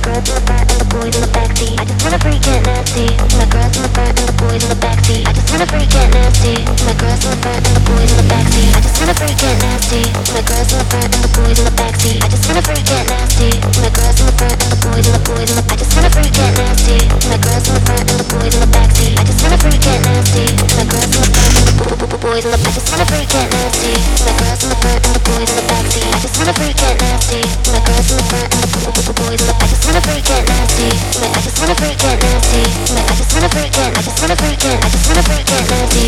girls in the front and the boys in the backseat. I just wanna freak get nasty. My girls in the front and the boys in the backseat. I just wanna freak get nasty. My girls in the front and the boys in the backseat. I just wanna freak get nasty. My girls in the front and the boys in the backseat. I just wanna freak get nasty. My girls in the front and the boys in the boys in the. I just wanna freak get nasty. My girls in the front and the boys in the backseat. I just wanna freak get nasty. My girls in the front and the boys in the. I just wanna freak get nasty. My girls in the front and the boys in the backseat. I just wanna freak get nasty. My girls in the front and the boys in the. I just wanna freak get nasty. I just wanna freak get nasty. I just wanna freak get. I just wanna freak get. I just wanna freak get nasty.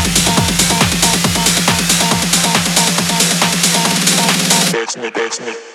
Bitch me.